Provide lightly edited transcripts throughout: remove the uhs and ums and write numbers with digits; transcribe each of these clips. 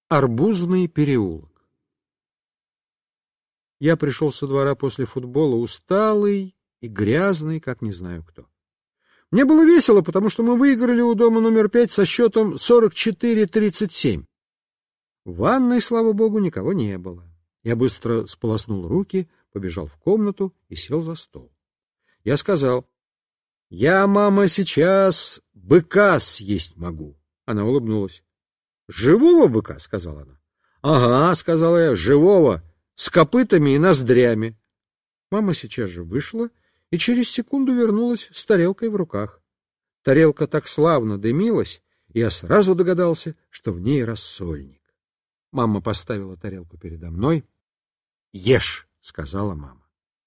Арбузный переулок. Я пришел со двора после футбола усталый и грязный, как не знаю кто. Мне было весело, потому что мы выиграли у дома номер 5 со счетом 44-37. В ванной, слава богу, никого не было. Я быстро сполоснул руки, побежал в комнату и сел за стол. Я сказал: «Я, мама, сейчас быка съесть могу». Она улыбнулась. «Живого быка?» — сказала она. «Ага», — сказала я, — «живого, с копытами и ноздрями». Мама сейчас же вышла и через секунду вернулась с тарелкой в руках. Тарелка так славно дымилась, и я сразу догадался, что в ней рассольник. Мама поставила тарелку передо мной. «Ешь», — сказала мама.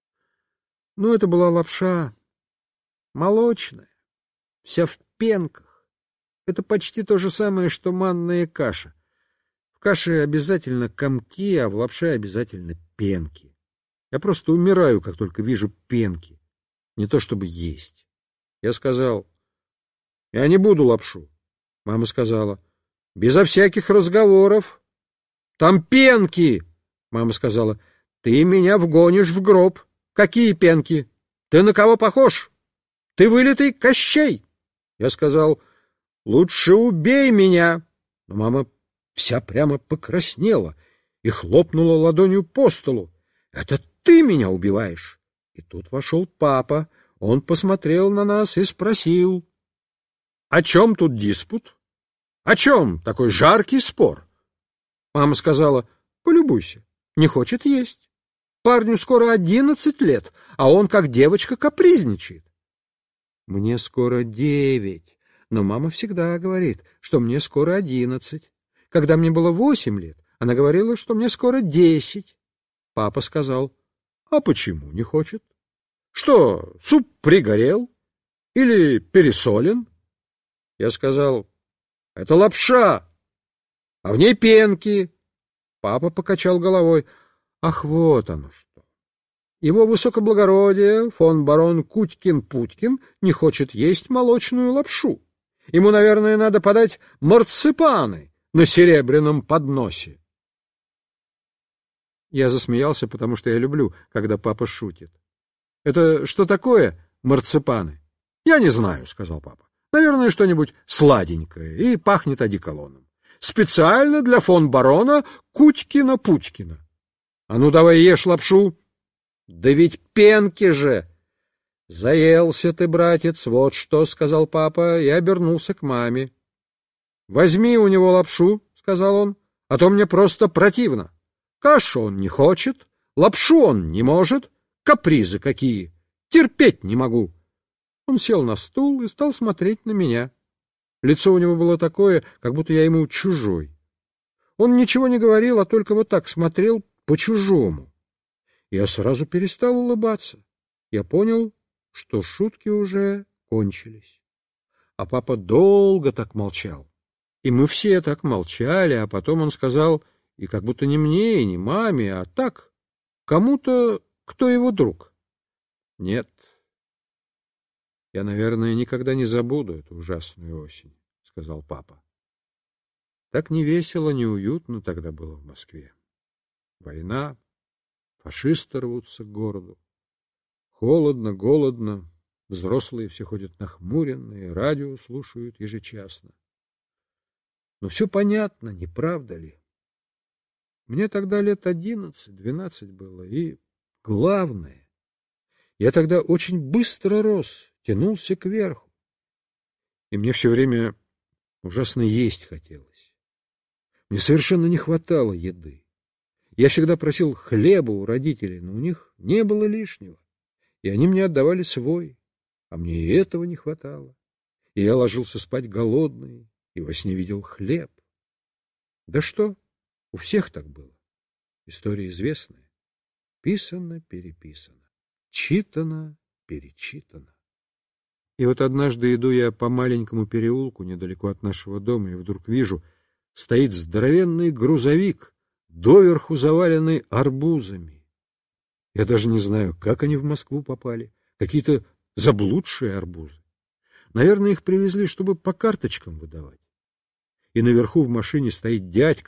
Ну, это была лапша молочная, вся в пенках. Это почти то же самое, что манная каша. В каше обязательно комки, а в лапше обязательно пенки. Я просто умираю, как только вижу пенки. Не то чтобы есть. Я сказал: «Я не буду лапшу». Мама сказала: «Безо всяких разговоров. Там пенки». Мама сказала: «Ты меня вгонишь в гроб. Какие пенки? Ты на кого похож? Ты вылитый Кощей». Я сказал: «Лучше убей меня». Но мама вся прямо покраснела и хлопнула ладонью по столу. «Это ты меня убиваешь». И тут вошел папа. Он посмотрел на нас и спросил: «О чем тут диспут? О чем такой жаркий спор?» Мама сказала: «Полюбуйся, не хочет есть. Парню скоро 11 лет, а он как девочка капризничает». «Мне скоро 9, но мама всегда говорит, что мне скоро 11. Когда мне было 8 лет, она говорила, что мне скоро 10. Папа сказал: «А почему не хочет? Что, суп пригорел? Или пересолен?» Я сказал: «Это лапша, а в ней пенки». Папа покачал головой. «Ах, вот оно что! Его высокоблагородие, фон барон Кутькин-Путькин, не хочет есть молочную лапшу. Ему, наверное, надо подать марципаны на серебряном подносе». Я засмеялся, потому что я люблю, когда папа шутит. «Это что такое марципаны?» «Я не знаю», — сказал папа. «Наверное, что-нибудь сладенькое и пахнет одеколоном. Специально для фон барона Кутькина-Путькина. А ну давай ешь лапшу». «Да ведь пенки же!» «Заелся ты, братец, вот что», — сказал папа, и обернулся к маме. «Возьми у него лапшу», — сказал он, — «а то мне просто противно. Кашу он не хочет, лапшу он не может. Капризы какие! Терпеть не могу». Он сел на стул и стал смотреть на меня. Лицо у него было такое, как будто я ему чужой. Он ничего не говорил, а только вот так смотрел по-чужому. Я сразу перестал улыбаться. Я понял, что шутки уже кончились. А папа долго так молчал. И мы все так молчали, а потом он сказал, и как будто не мне, и не маме, а так, кому-то, кто его друг: «Нет, я, наверное, никогда не забуду эту ужасную осень», — сказал папа. Так не весело, не уютно тогда было в Москве. Война, фашисты рвутся к городу. Холодно, голодно, взрослые все ходят нахмуренные, радио слушают ежечасно. Но все понятно, не правда ли? Мне тогда лет 11-12 было, и главное, я тогда очень быстро рос, тянулся кверху, и мне все время ужасно есть хотелось. Мне совершенно не хватало еды. Я всегда просил хлеба у родителей, но у них не было лишнего, и они мне отдавали свой, а мне и этого не хватало. И я ложился спать голодный, и во сне видел хлеб. Да что, у всех так было. История известная. Писано, переписано, читано, перечитано. И вот однажды иду я по маленькому переулку недалеко от нашего дома, и вдруг вижу, стоит здоровенный грузовик, доверху заваленный арбузами. Я даже не знаю, как они в Москву попали. Какие-то заблудшие арбузы. Наверное, их привезли, чтобы по карточкам выдавать. И наверху в машине стоит дядька,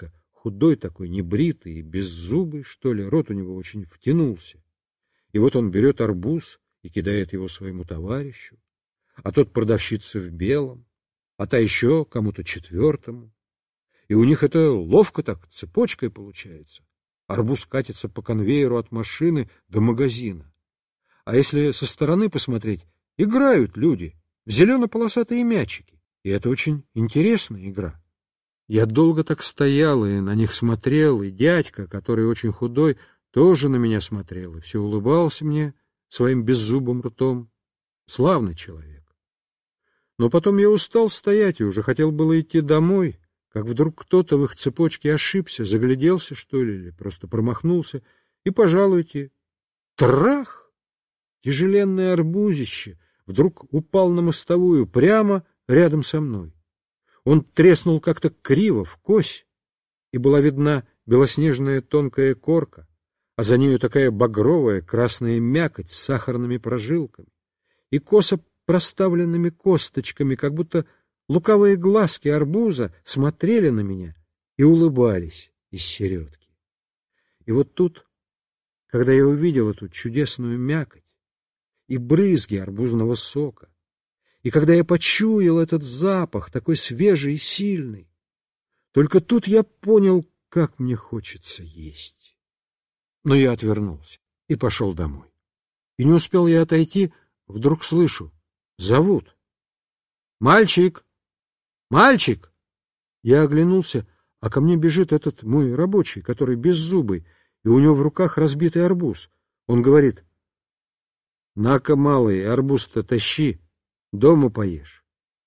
худой такой, небритый и беззубый, что ли, рот у него очень втянулся. И вот он берет арбуз и кидает его своему товарищу, а тот продавщице в белом, а та еще кому-то четвертому. И у них это ловко так, цепочкой получается. Арбуз катится по конвейеру от машины до магазина. А если со стороны посмотреть, играют люди в зелено-полосатые мячики. И это очень интересная игра. Я долго так стоял и на них смотрел, и дядька, который очень худой, тоже на меня смотрел и все улыбался мне своим беззубым ртом. Славный человек. Но потом я устал стоять и уже хотел было идти домой, как вдруг кто-то в их цепочке ошибся, загляделся, что ли, или просто промахнулся, и, пожалуйте, трах! Тяжеленное арбузище вдруг упал на мостовую прямо рядом со мной. Он треснул как-то криво, вкось, и была видна белоснежная тонкая корка, а за нею такая багровая красная мякоть с сахарными прожилками и косо проставленными косточками, как будто лукавые глазки арбуза смотрели на меня и улыбались из середки. И вот тут, когда я увидел эту чудесную мякоть и брызги арбузного сока, и когда я почуял этот запах, такой свежий и сильный, только тут я понял, как мне хочется есть. Но я отвернулся и пошел домой. И не успел я отойти, вдруг слышу, зовут. «Мальчик! Мальчик!» Я оглянулся, а ко мне бежит этот мой рабочий, который беззубый, и у него в руках разбитый арбуз. Он говорит: «На-ка, малый, арбуз-то тащи, дома поешь».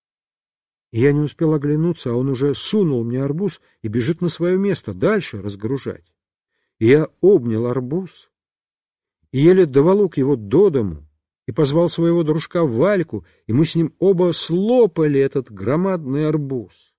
И я не успел оглянуться, а он уже сунул мне арбуз и бежит на свое место дальше разгружать. И я обнял арбуз и еле доволок его до дому и позвал своего дружка Вальку, и мы с ним оба слопали этот громадный арбуз.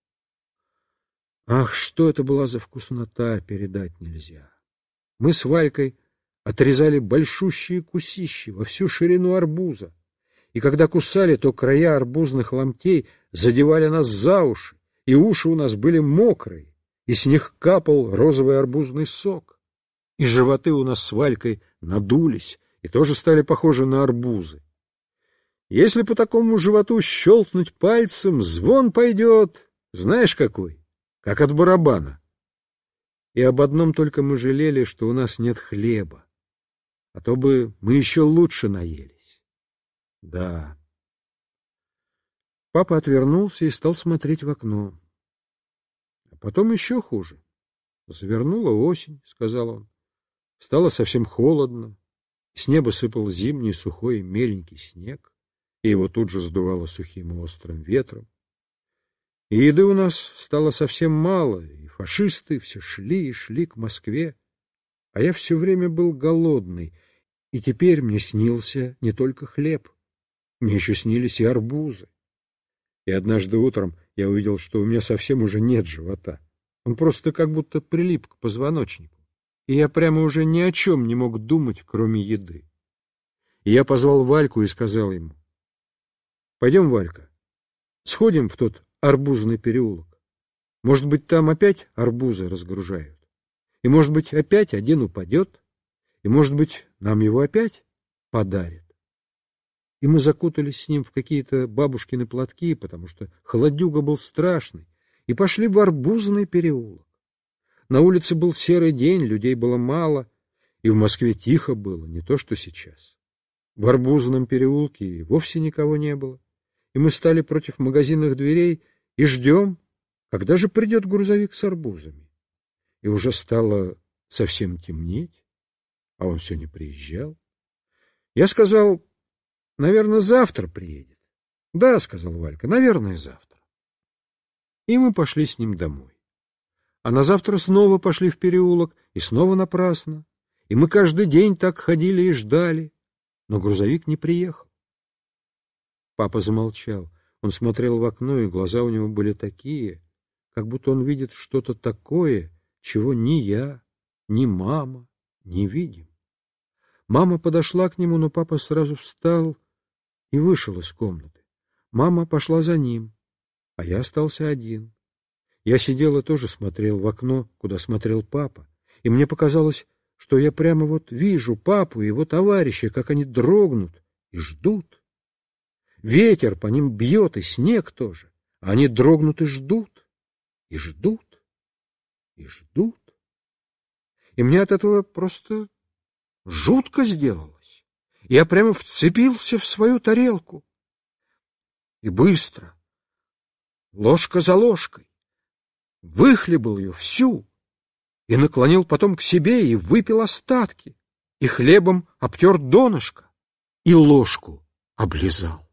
Ах, что это была за вкуснота, передать нельзя. Мы с Валькой отрезали большущие кусищи во всю ширину арбуза, и когда кусали, то края арбузных ломтей задевали нас за уши, и уши у нас были мокрые, и с них капал розовый арбузный сок, и животы у нас с Валькой надулись и тоже стали похожи на арбузы. Если по такому животу щелкнуть пальцем, звон пойдет, знаешь какой, как от барабана. И об одном только мы жалели, что у нас нет хлеба, а то бы мы еще лучше наелись. Да. Папа отвернулся и стал смотреть в окно. А потом еще хуже. «Завернула осень», — сказал он. Стало совсем холодно. С неба сыпал зимний сухой меленький снег, и его тут же сдувало сухим и острым ветром. И еды у нас стало совсем мало, и фашисты все шли и шли к Москве, а я все время был голодный, и теперь мне снился не только хлеб, мне еще снились и арбузы. И однажды утром я увидел, что у меня совсем уже нет живота. Он просто как будто прилип к позвоночнику, и я прямо уже ни о чем не мог думать, кроме еды. И я позвал Вальку и сказал ему: «Пойдем, Валька, сходим в тот арбузный переулок. Может быть, там опять арбузы разгружают, и, может быть, опять один упадет, и, может быть, нам его опять подарят». И мы закутались с ним в какие-то бабушкины платки, потому что холодюга был страшный, и пошли в арбузный переулок. На улице был серый день, людей было мало, и в Москве тихо было, не то что сейчас. В арбузном переулке и вовсе никого не было, и мы стали против магазинных дверей и ждем, когда же придет грузовик с арбузами. И уже стало совсем темнеть, а он все не приезжал. Я сказал: «Наверное, завтра приедет». «Да», — сказал Валька, — «наверное, завтра». И мы пошли с ним домой. А на завтра снова пошли в переулок, и снова напрасно. И мы каждый день так ходили и ждали, но грузовик не приехал. Папа замолчал. Он смотрел в окно, и глаза у него были такие, как будто он видит что-то такое, чего ни я, ни мама не видим. Мама подошла к нему, но папа сразу встал и вышел из комнаты. Мама пошла за ним, а я остался один. Я сидел и тоже смотрел в окно, куда смотрел папа, и мне показалось, что я прямо вот вижу папу и его товарищей, как они дрогнут и ждут. Ветер по ним бьет, и снег тоже, а они дрогнут и ждут, и ждут, и ждут. И мне от этого просто жутко сделалось. Я прямо вцепился в свою тарелку. И быстро, ложка за ложкой, выхлебал ее всю и наклонил потом к себе и выпил остатки, и хлебом обтер донышко, и ложку облизал.